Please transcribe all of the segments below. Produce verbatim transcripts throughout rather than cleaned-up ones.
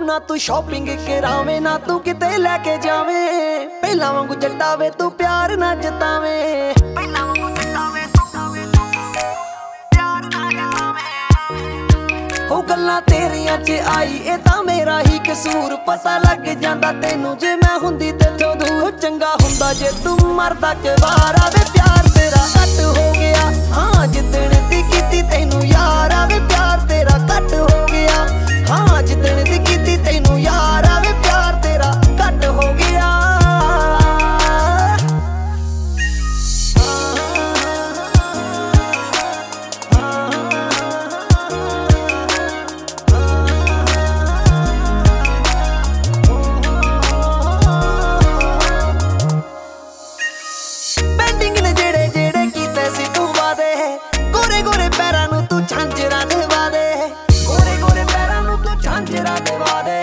ना तू शॉपिंग करावे ना तू किते लेके जावे पहला वांगू जटावे तू प्यार ना जतावे पहला वांगू जटावे तू प्यार ना जतावे हो गल्लां तेरियां च आई ए तां मेरा ही कसूर पता लग जांदा तैनू जे मैं हुंदी तेथों दूर चंगा हुंदा जे तू मरदा के बाहर आवे प्यार तेरा घट हो गया हां जिद्दण दी कीती तैनू यार आवे प्यार तेरा घट हो गया हां जिद्दण दी कीती तैनू यार आवे प्यार तेरा घट हो गया पेंडिंग ने जेड़े जेड़े कीते सी तू वादे गोरे गोरे पैरां नू तू झांजरा देवा दे गोरे गोरे पैरां नू तू झांजरा देवा दे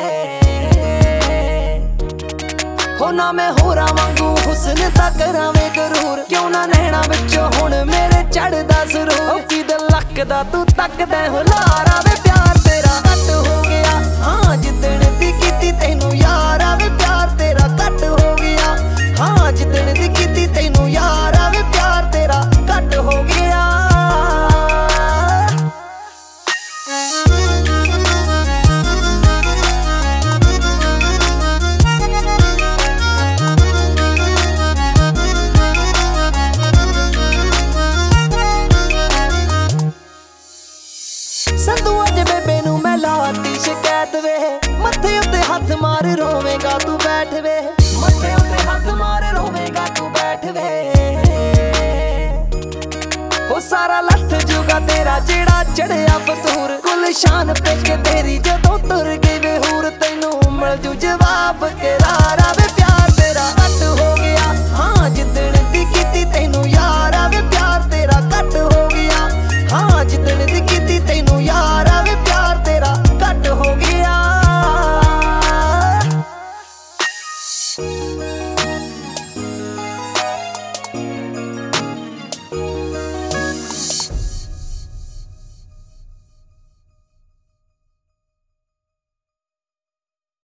हो ना मैं होरा वांगू हुस्न दा करावे गरूर क्यों ना नैना विचों हुण मेरे चढ़दा सुरूर की दिल लकदा तू तकदा हुलार आवे प्यार तेरा घट हो गया हां जिद्दण दी कीती तैनू यार आवे प्यार तेरा घट हो गया हां जिद्दण दी कीती तैनू यार आवे प्यार तेरा घट हो गया संधू अज बेबे नू मैं लाती शिकायत वे मथे उत्ते हथ मार रोवेगा तू बैठ वे मथे उत्ते हथ मार रोवेगा तू बैठ वे हो सारा लथ जूगा तेरा जेड़ा चढ़िया फतूर गुलशान पे के तेरी जदों तुर गई वे हूर तैनू मिल जू जवाब के